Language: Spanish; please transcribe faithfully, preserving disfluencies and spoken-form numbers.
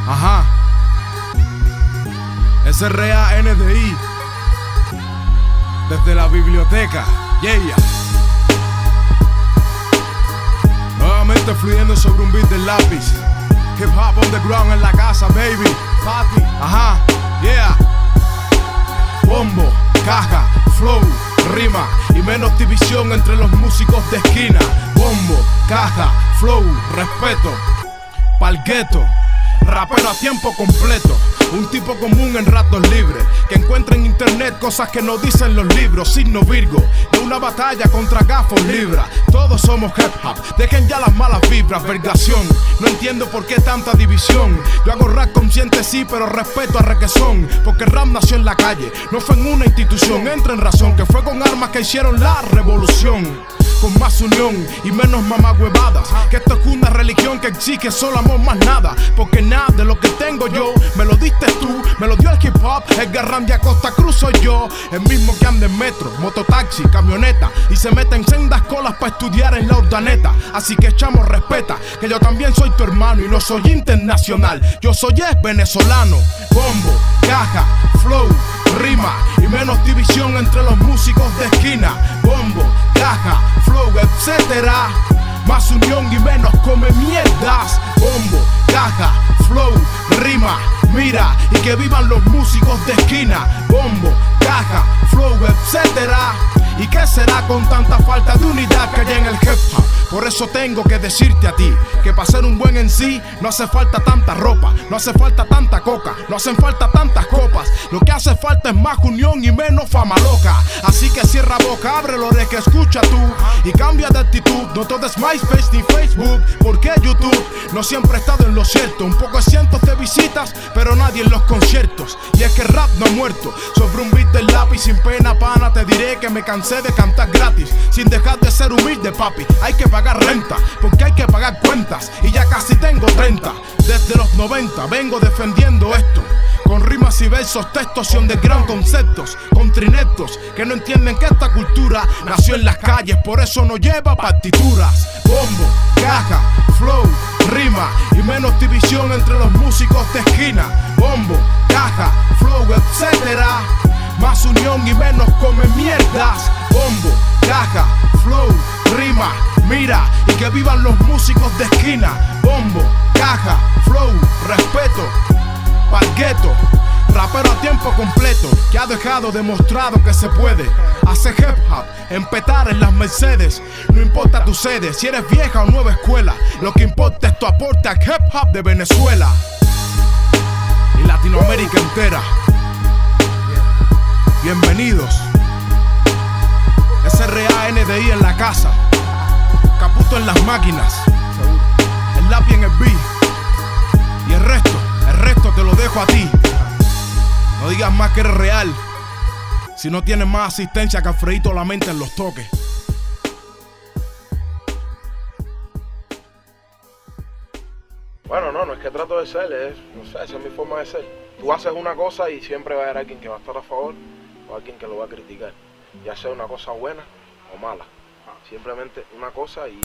Ajá. S R A N D I. Desde la biblioteca. Yeah. Nuevamente fluyendo sobre un beat del lápiz. Hip hop on the ground en la casa, baby. Papi. Ajá. Yeah. Bombo, caja, flow, rima y menos división entre los músicos de esquina. Bombo, caja, flow, respeto. Pa'l gueto, rapero a tiempo completo. Un tipo común en ratos libres, que encuentra en internet cosas que no dicen los libros. Signo Virgo, de una batalla contra gafos libra. Todos somos hip hop, dejen ya las malas vibras. Vergación, no entiendo por qué tanta división. Yo hago rap consciente sí, pero respeto a requesón. Porque el rap nació en la calle, no fue en una institución. Entra en razón, que fue con armas que hicieron la revolución. Con más unión y menos mamagüevadas. Que esto es una religión que exige solo amor, más nada. Porque nada de lo que tengo yo me lo diste tú, me lo dio el hip hop. Edgar Randy Acosta Cruz soy yo. El mismo que anda en metro, mototaxi, camioneta y se mete en sendas colas para estudiar en la Urdaneta. Así que echamos respeta, que yo también soy tu hermano y no soy internacional. Yo soy es venezolano. Bombo, caja, flow, rima y menos división entre los músicos de esquina. Bombo, caja, flow, etcétera. Más unión y menos come mierdas. Bombo, caja, flow, rima, mira y que vivan los músicos de esquina. Bombo, caja, flow, etcétera. ¿Y qué será con tanta falta de unidad que hay en el hip hop? Por eso tengo que decirte a ti que para ser un buen en sí no hace falta tanta ropa, no hace falta tanta coca, no hacen falta tantas copas. Lo que hace falta es más unión y menos fama loca. Así que cierra boca, abre la oreja, escucha tú y cambia de actitud. No todo es MySpace ni Facebook, porque YouTube no siempre ha estado en lo cierto. Un poco de cientos de visitas, pero nadie en los conciertos. Y es que el rap no ha muerto. Sobre un beat del lápiz sin pena, pana, te diré que me cansé de cantar gratis, sin dejar de ser humilde, papi. Hay que pagar renta, porque hay que pagar cuentas. Y ya casi tengo treinta. Desde los noventa vengo defendiendo esto, con rimas y versos, textos y underground conceptos. Con trinectos que no entienden que esta cultura nació en las calles, por eso no lleva partituras. Bombo, caja, flow, rima y menos división entre los músicos de esquina. Bombo, caja, flow, etcétera. Más unión y menos come mierdas. Bombo, caja, flow, rima, mira y que vivan los músicos de esquina. Bombo, caja, flow, respeto. Pa'l gueto, rapero a tiempo completo, que ha dejado demostrado que se puede hacer hip hop, empetar en las Mercedes. No importa tu sede, si eres vieja o nueva escuela, lo que importa es tu aporte al hip hop de Venezuela y Latinoamérica entera. Bienvenidos. S R A N D I en la casa, Caputo en las máquinas, el lápiz en el beat y el resto, el resto te lo dejo a ti. No digas más que eres real si no tienes más asistencia que Alfredito la mente en los toques. Bueno, no, no es que trato de ser, es, no sé, esa es mi forma de ser. Tú haces una cosa y siempre va a haber alguien que va a estar a favor o alguien que lo va a criticar, ya sea una cosa buena o mala. Simplemente una cosa y